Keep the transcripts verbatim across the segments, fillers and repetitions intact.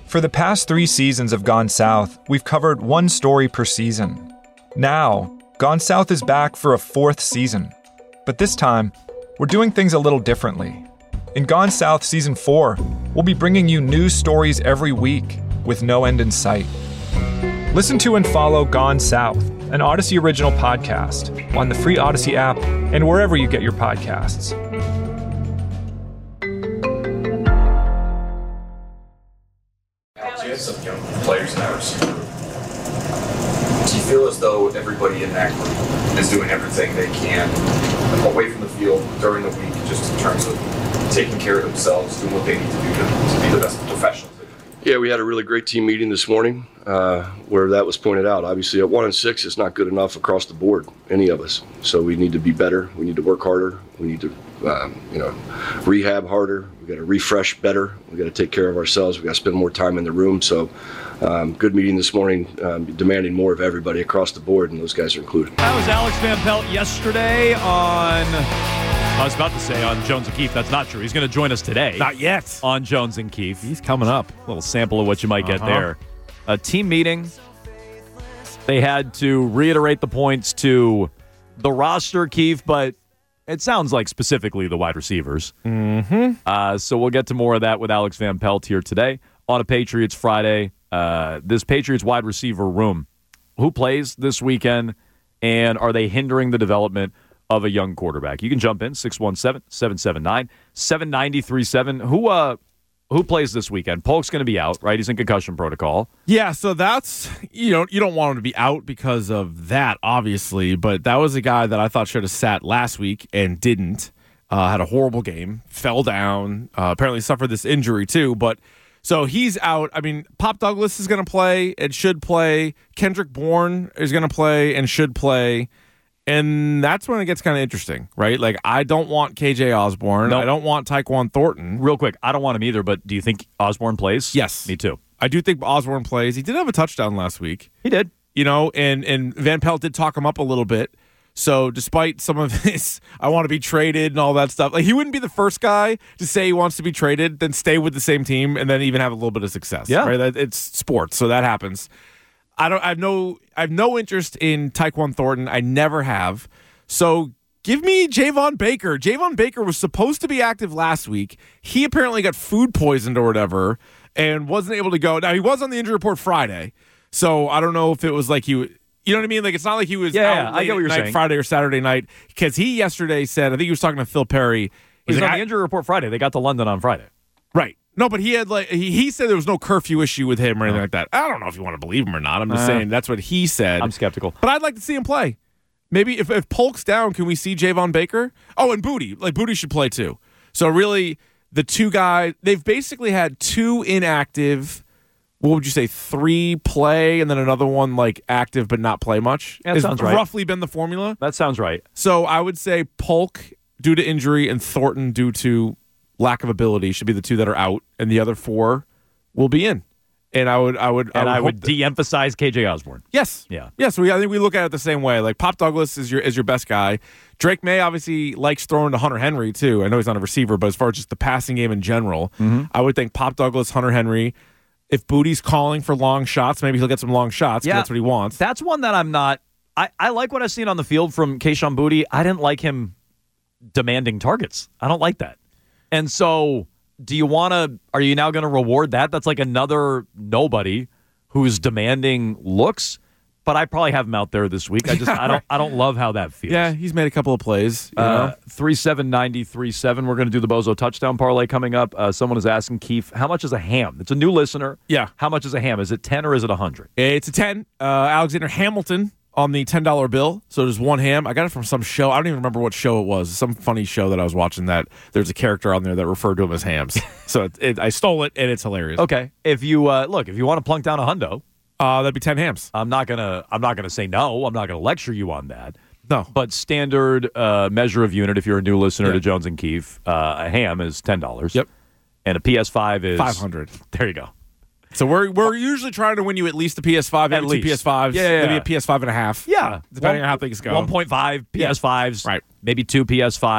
For the past three seasons of Gone South, we've covered one story per season. Now, Gone South is back for a fourth season. But this time, we're doing things a little differently. In Gone South Season four, we'll be bringing you news stories every week with no end in sight. Listen to and follow Gone South, an Odyssey original podcast, on the free Odyssey app and wherever you get your podcasts. Some young players in that receiver room. Do you feel as though everybody in that group is doing everything they can away from the field during the week, just in terms of taking care of themselves, doing what they need to do to, to be the best professionals? Yeah, we had a really great team meeting this morning uh, where that was pointed out. Obviously, at one and six, it's not good enough across the board, any of us. So we need to be better. We need to work harder. We need to, um, you know, rehab harder. We got to refresh better. We got to take care of ourselves. We got to spend more time in the room. So, um, good meeting this morning, um, demanding more of everybody across the board, and those guys are included. That was Alex Van Pelt yesterday on. I was about to say on Jones and Keefe. That's not true. He's going to join us today. Not yet. On Jones and Keefe. He's coming up. A little sample of what you might uh-huh. get there. A team meeting. They had to reiterate the points to the roster, Keefe, but it sounds like specifically the wide receivers. Mm-hmm. Uh, so we'll get to more of that with Alex Van Pelt here today on a Patriots Friday. Uh, this Patriots wide receiver room. Who plays this weekend, and are they hindering the development of a young quarterback? You can jump in, six one seven, seven seven nine, seven nine zero three seven. Who uh, who plays this weekend? Polk's going to be out, right? He's in concussion protocol. Yeah, so that's, you know, you don't want him to be out because of that, obviously, but that was a guy that I thought should have sat last week and didn't. Uh, had a horrible game, fell down, uh, apparently suffered this injury too, but so he's out. I mean, Pop Douglas is going to play and should play. Kendrick Bourne is going to play and should play. And that's when it gets kind of interesting, right? Like, I don't want K J Osborne. Nope. I don't want Tyquan Thornton. Real quick, I don't want him either, but do you think Osborne plays? Yes. Me too. I do think Osborne plays. He did have a touchdown last week. He did. You know, and, and Van Pelt did talk him up a little bit. So despite some of his, I want to be traded and all that stuff, like, he wouldn't be the first guy to say he wants to be traded, then stay with the same team, and then even have a little bit of success. Yeah. Right? It's sports, so that happens. I don't. I have no. I have no interest in Tyquan Thornton. I never have. So give me Javon Baker. Javon Baker was supposed to be active last week. He apparently got food poisoned or whatever and wasn't able to go. Now, he was on the injury report Friday, so I don't know if it was like he was, you know what I mean? Like, it's not like he was yeah, out yeah, late I get what at you're night, saying. Friday or Saturday night, because he yesterday said, I think he was talking to Phil Perry. He's like, on I, the injury report Friday. They got to London on Friday. Right. No, but he had like he, he said there was no curfew issue with him or anything oh. like that. I don't know if you want to believe him or not. I'm just uh, saying that's what he said. I'm skeptical. But I'd like to see him play. Maybe if, if Polk's down, can we see Javon Baker? Oh, and Booty. Like, Booty should play too. So really, the two guys, they've basically had two inactive, what would you say, three play, and then another one like active but not play much? Yeah, that Has sounds right. roughly been the formula. That sounds right. So I would say Polk due to injury and Thornton due to lack of ability should be the two that are out, and the other four will be in. And I would, I would, and I would, I would de-emphasize K J Osborne. Yes, yeah, yes. We, I think we look at it the same way. Like, Pop Douglas is your is your best guy. Drake May obviously likes throwing to Hunter Henry too. I know he's not a receiver, but as far as just the passing game in general, mm-hmm. I would think Pop Douglas, Hunter Henry. If Booty's calling for long shots, maybe he'll get some long shots. Yeah, that's what he wants. That's one that I'm not. I, I like what I've seen on the field from Kayshon Boutte. I didn't like him demanding targets. I don't like that. And so, do you want to? Are you now going to reward that? That's like another nobody who's demanding looks, but I probably have him out there this week. I just I don't I don't love how that feels. Yeah, he's made a couple of plays. You uh, know? three seven ninety three seven. We're going to do the Bozo touchdown parlay coming up. Uh, someone is asking Keefe, how much is a ham? It's a new listener. Yeah. How much is a ham? Is it ten or is it a hundred? It's a ten. Uh, Alexander Hamilton on the ten dollar bill. So there's one ham. I got it from some show. I don't even remember what show it was. Some funny show that I was watching that there's a character on there that referred to him as hams. so it, it, I stole it, and it's hilarious. Okay. If you uh, look, if you want to plunk down a hundo, uh, that'd be ten hams. I'm not gonna. I'm not gonna say no. I'm not gonna lecture you on that. No. But standard uh, measure of unit, if you're a new listener yeah. to Jones and Keefe, uh, a ham is ten dollars. Yep. And a P S five is five hundred. There you go. So we're we're usually trying to win you at least a P S five, maybe at two least. P S fives, yeah, yeah, maybe yeah. a P S five and a half. Yeah, depending one, on how things go. one point five P S fives, yeah. right? Maybe two P S fives.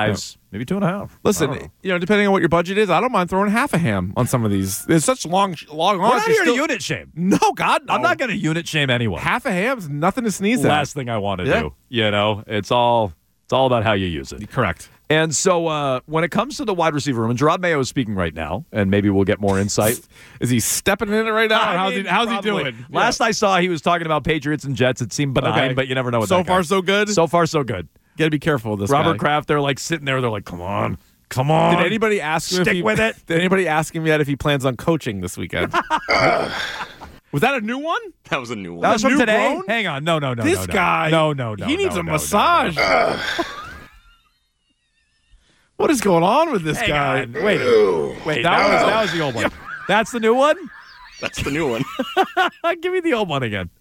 Maybe two and a half. Listen, know. you know, depending on what your budget is, I don't mind throwing half a ham on some of these. It's such long, long We're odds. not You're here still- to unit shame. No, God, no. I'm not going to unit shame anyone. Half a ham's nothing to sneeze at. Last thing I want to Yeah. do. You know, it's all it's all about how you use it. Correct. And so uh, when it comes to the wide receiver room, and Gerard Mayo is speaking right now, and maybe we'll get more insight. Is he stepping in it right now? I how's mean, he, how's he probably. doing? Last I saw, he was talking about Patriots and Jets. It seemed benign, Okay. but you never know with So that guy. far, so good? So far, so good. Got to be careful with this Robert guy. Kraft, they're like sitting there. They're like, come on. Come on. Did anybody ask him Stick if he, with it. Did anybody ask him yet if he plans on coaching this weekend? Was that a new one? That was a new one. That was from New today? grown? Hang on. No, no, no. this no, no. guy. No, no, no. He needs no, a no, massage. No, no. What is going on with this Hang guy? on. Wait. Wait. That That, was, was- that was the old one. That's the new one? That's the new one. Give me the old one again.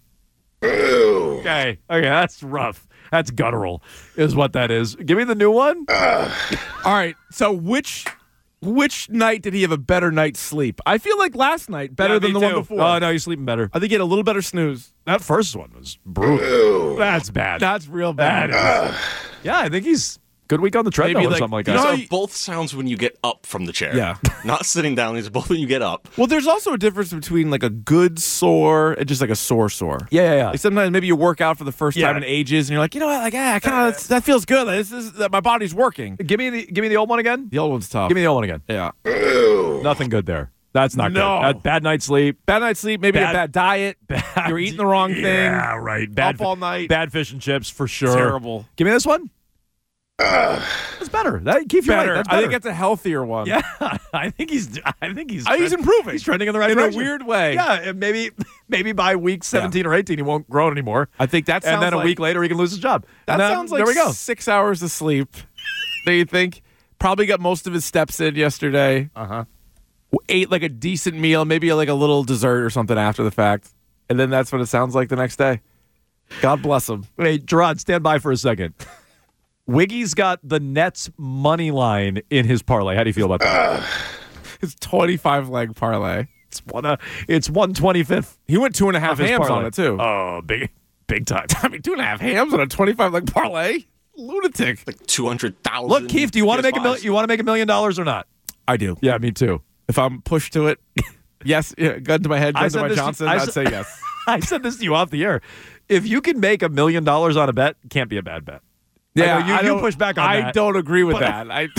Okay. Okay, that's rough. That's guttural, is what that is. Give me the new one. All right. So which which night did he have a better night's sleep? I feel like last night better Yeah, than me the one too. before. Oh, no, you're sleeping better. I think he had a little better snooze. That first one was brutal. That's bad. That's real That bad. is. Yeah, I think he's good week on the treadmill Maybe or like- something like you that. know how These you- are both sounds when you get up from the chair. Yeah. Not sitting down. These are both when you get up. Well, there's also a difference between like a good sore and just like a sore sore. yeah, yeah, yeah. Like sometimes maybe you work out for the first Yeah. time in ages and you're like, you know what, like, ah, kind of that feels good. Like, this is that my body's working. Give me the give me the old one again. The old one's tough. Give me the old one again. yeah. Nothing good there. That's not No. good. That, bad night's sleep. Bad night's sleep, maybe Bad- a bad diet. Bad, You're eating the wrong thing. Yeah, right. Bad Up all night. Bad fish and chips for sure. Terrible. Give me this one. That's better. That keep you Better. right. That's I better. think it's a healthier one. Yeah, I think he's. I think he's. I think he's improving. He's trending in the right in direction a weird way. Yeah, and maybe maybe by week seventeen or eighteen he won't grow anymore. I think that sounds and then a like, week later he can lose his job. That And then, sounds like there we go. six hours of sleep. Do you think? Probably got most of his steps in yesterday. Uh huh. Ate like a decent meal, maybe like a little dessert or something after the fact, and then that's what it sounds like the next day. God bless him. Wait, Gerard, stand by for a second. Wiggy's got the Nets money line in his parlay. How do you feel about that? His twenty-five leg parlay. It's one. Uh, it's one twenty fifth. He went two and a half hams on it too. Oh, big, big time. I mean, two and a half hams on a twenty-five leg parlay. Lunatic. Like two hundred thousand. Look, Keith, do you want to make a million? You want to make a million dollars or not? I do. Yeah, me too. If I'm pushed to it, yes. Yeah, gun to my head, I gun to said my this to- Johnson. I I'd said- say yes. I said this to you off the air. If you can make a million dollars on a bet, can't be a bad bet. Yeah, I know you, I you don't- push back on I that. don't agree with But- that. I.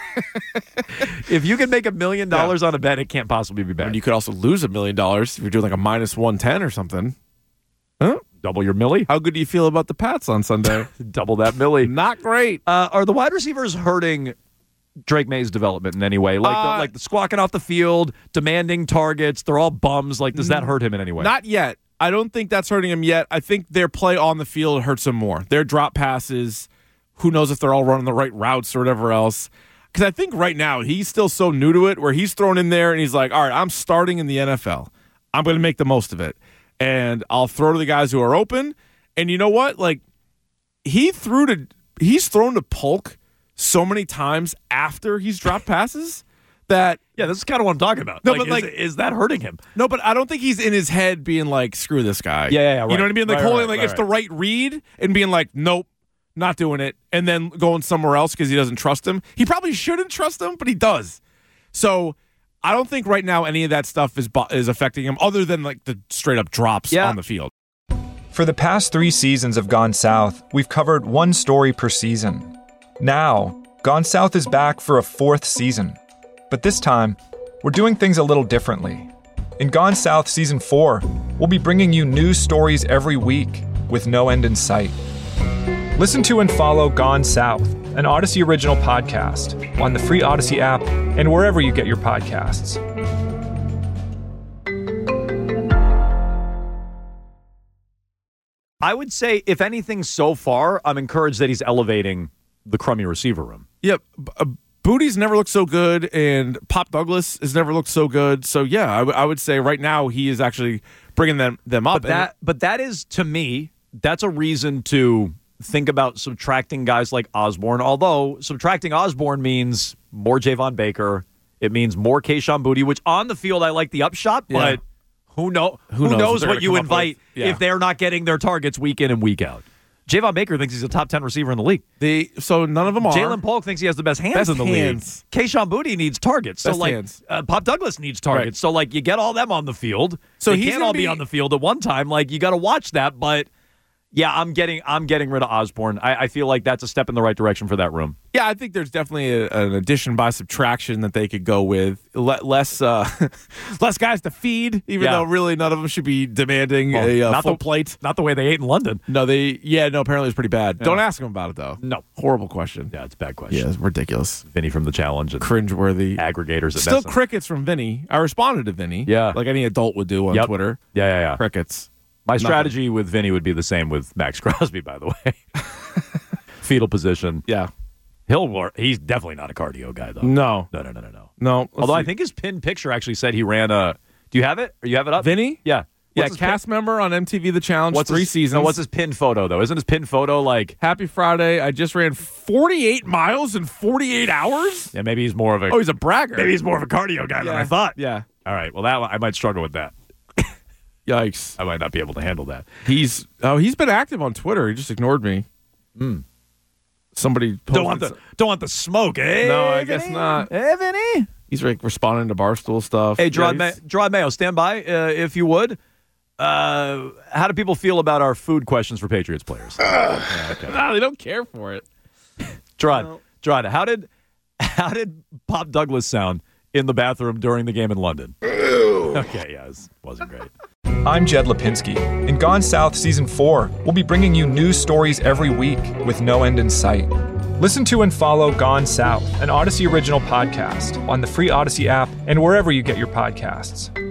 If you can make a million dollars on a bet, it can't possibly be bad. And you could also lose a million dollars if you're doing like a minus one ten or something. Huh? double your millie, How good do you feel about the Pats on Sunday? double that millie. Not great. Uh, are the wide receivers hurting Drake May's development in any way? Like, Uh, the, like the squawking off the field, demanding targets. They're all bums. Like, does that hurt him in any way? Not yet. I don't think that's hurting him yet. I think their play on the field hurts him more. Their drop passes, who knows if they're all running the right routes or whatever else. Because I think right now he's still so new to it where he's thrown in there and he's like, all right, I'm starting in the N F L. I'm going to make the most of it. And I'll throw to the guys who are open. And you know what? Like, he threw to, he's thrown to Polk so many times after he's dropped passes that yeah, this is kind of what I'm talking about. No, Like, but, is, like- is that hurting him? No, but I don't think he's in his head being like, screw this guy. Yeah, yeah, yeah, You right. know what I mean? Like Right, holding right, like right, it's the right read and being like, nope, not doing it, and then going somewhere else because he doesn't trust him. He probably shouldn't trust him, but he does. So I don't think right now any of that stuff is bu- is affecting him other than like the straight up drops Yeah. on the field. For the past three seasons of Gone South, we've covered one story per season. Now, Gone South is back for a fourth season. But this time, we're doing things a little differently. In Gone South Season four, we'll be bringing you news stories every week with no end in sight. Listen to and follow Gone South, an Odyssey original podcast, on the free Odyssey app and wherever you get your podcasts. I would say, if anything, so far, I'm encouraged that he's elevating the crummy receiver room. Yep. B- uh, Booty's never looked so good, and Pop Douglas has never looked so good. So yeah, I, w- I would say right now he is actually bringing them them up. But that, but that is, to me, that's a reason to think about subtracting guys like Osborne. Although subtracting Osborne means more Javon Baker, it means more Kayshon Boutte, which on the field I like the upshot, Yeah. but who know Who who, knows knows, what they're what gonna you come up invite with. Yeah. if they're not getting their targets week in and week out. Javon Baker thinks he's a top ten receiver in the league. They so none of them are. Jalen Polk thinks he has the best hands Best in the hands. league. Keyshawn Booty needs targets. So Best like hands. uh, Pop Douglas needs targets. Right. So like you get all them on the field. So they he's can't gonna all be, be- on the field at one time. Like you got to watch that. But yeah, I'm getting I'm getting rid of Osborne. I, I feel like that's a step in the right direction for that room. Yeah, I think there's definitely a, an addition by subtraction that they could go with. Le- less uh, less guys to feed, even Yeah. though really none of them should be demanding Well, a uh, not full the- plate. Not the way they ate in London. No, they yeah, no, apparently it's pretty bad. Don't ask them about it though. No. Horrible question. Yeah, it's a bad question. Yeah, it's ridiculous. Vinny from the challenge and Cringeworthy. aggregators. At Still Nesson. crickets from Vinny. I responded to Vinny. Yeah. Like any adult would do on Yep. Twitter. Yeah, yeah, yeah. Crickets. My Nothing. strategy with Vinny would be the same with Max Crosby, by the way. Fetal position. Yeah. He'll work. He's definitely not a cardio guy, though. No. No, no, no, no, no. No. let's Although I see. think his pinned picture actually said he ran a. Do you have it? Or you have it up? Vinny? Yeah. Yeah, What's his cast member on M T V The Challenge, pin- what's three his, seasons. No, what's his pinned photo, though? Isn't his pinned photo like. Happy Friday. I just ran forty-eight miles in forty-eight hours. Yeah, maybe he's more of a. Oh, he's a bragger. maybe he's more of a cardio guy than I thought. Yeah. All right. Well, that one- I might struggle with that. Yikes. I might not be able to handle that. He's oh, he's been active on Twitter. He just ignored me. Somebody posted Don't want the some- don't want the smoke, eh? No, I guess Vinny? not. Eh, Vinny? He's like responding to Barstool stuff. Hey, Gerard, Yeah, Ma- he's- Gerard Mayo, stand by uh, if you would. Uh, how do people feel about our food questions for Patriots players? No, they don't care for it. Gerard, Gerard, how did how did Pop Douglas sound in the bathroom during the game in London? Okay, yeah, it wasn't great. I'm Jed Lipinski. In Gone South Season four, we'll be bringing you news stories every week with no end in sight. Listen to and follow Gone South, an Odyssey original podcast, on the free Odyssey app and wherever you get your podcasts.